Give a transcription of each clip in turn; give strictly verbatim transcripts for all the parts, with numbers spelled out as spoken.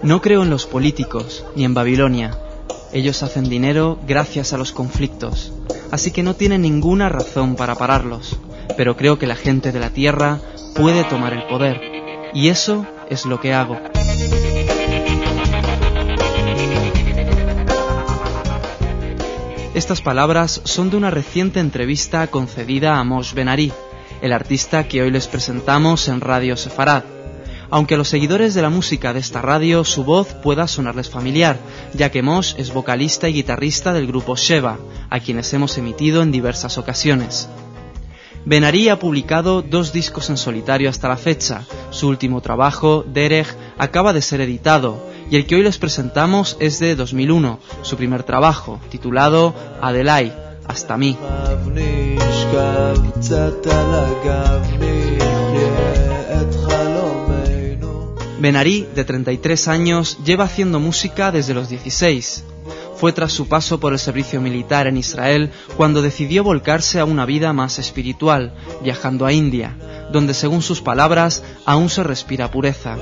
No creo en los políticos, ni en Babilonia. Ellos hacen dinero gracias a los conflictos, así que no tienen ninguna razón para pararlos. Pero creo que la gente de la tierra puede tomar el poder, y eso es lo que hago. Estas palabras son de una reciente entrevista concedida a Moshe Ben-Ari, el artista que hoy les presentamos en Radio Sefarad. Aunque a los seguidores de la música de esta radio su voz pueda sonarles familiar, ya que Moshe es vocalista y guitarrista del grupo Sheva, a quienes hemos emitido en diversas ocasiones. Ben-Ari ha publicado dos discos en solitario hasta la fecha. Su último trabajo, Derech, acaba de ser editado, y el que hoy les presentamos es de dos mil uno, su primer trabajo, titulado Adelai, Hasta mí. Ben-Ari, de treinta y tres años, lleva haciendo música desde los dieciséis. Fue tras su paso por el servicio militar en Israel cuando decidió volcarse a una vida más espiritual, viajando a India, donde según sus palabras aún se respira pureza.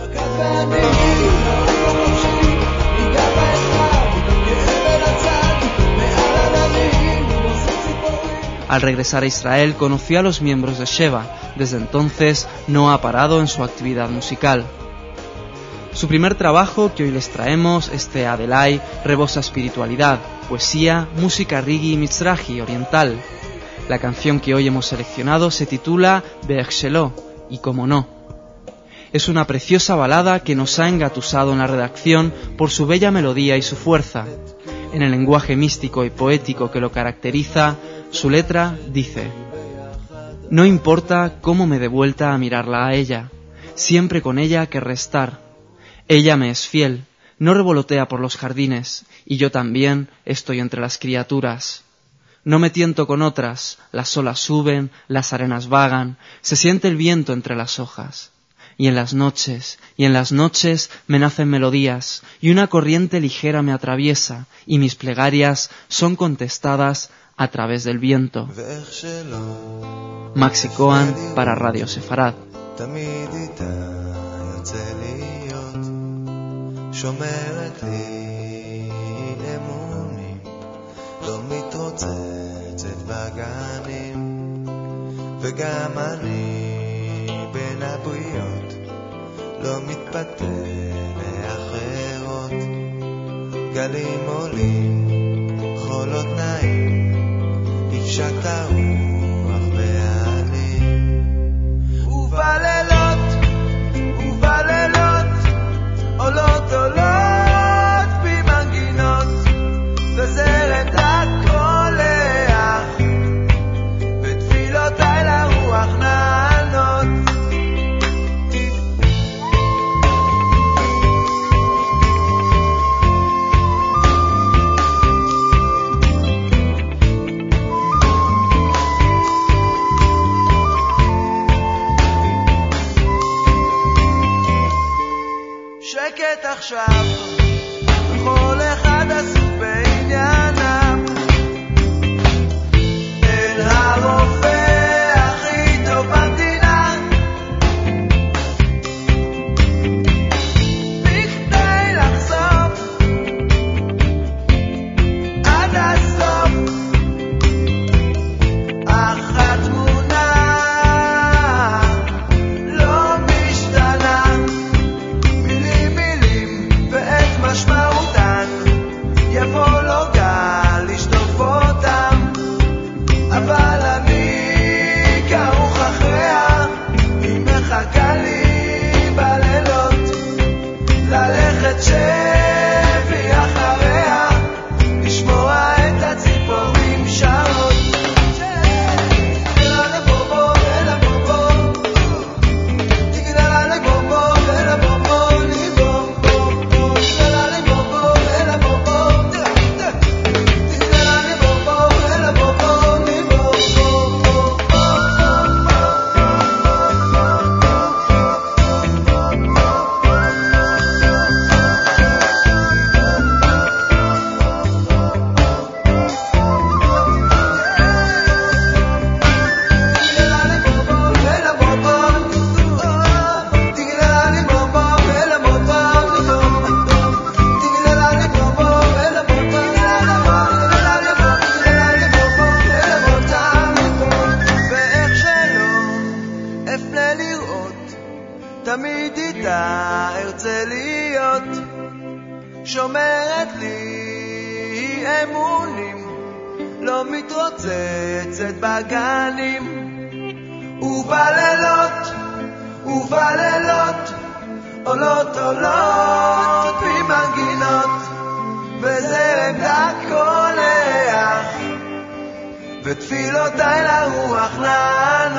Al regresar a Israel conoció a los miembros de Sheva. Desde entonces no ha parado en su actividad musical. Su primer trabajo que hoy les traemos, este Adelai, rebosa espiritualidad, poesía, música rigi y mizrahi oriental. La canción que hoy hemos seleccionado se titula Be'ech Shelo, y como no. Es una preciosa balada que nos ha engatusado en la redacción por su bella melodía y su fuerza. En el lenguaje místico y poético que lo caracteriza, su letra dice: no importa cómo me dé vuelta a mirarla a ella, siempre con ella querré estar. Ella me es fiel, no revolotea por los jardines, y yo también estoy entre las criaturas. No me tiento con otras, las olas suben, las arenas vagan, se siente el viento entre las hojas. Y en las noches, y en las noches me nacen melodías, y una corriente ligera me atraviesa, y mis plegarias son contestadas a través del viento. Maxi Cohen para Radio Sefarad. שומרת לי אמונים, לא מתרוצצת בגנים, וגם אני בין הבריות, לא מתפתה לאחרות. גלים עולים, חולות נעים, הפשט הרוח בעלים. ובלילות, ובלילות, עולות עולות במנגינות, וזרת הקולח, ותפילותיי לרוח נענות. שקט עכשיו, וכל אחד עסוק בעניינם. אין הרופא הכי טוב במדינה, בכדי לחשוף עד הסוף, אך התמונה לא משתנה. ואין שומרת לי אמונים, לא מתרוצצת בגנים, ובלילות, ובלילות, עולות עולות ממנגינות, וזרם דק קולח, ותפילותיי לרוח נענה.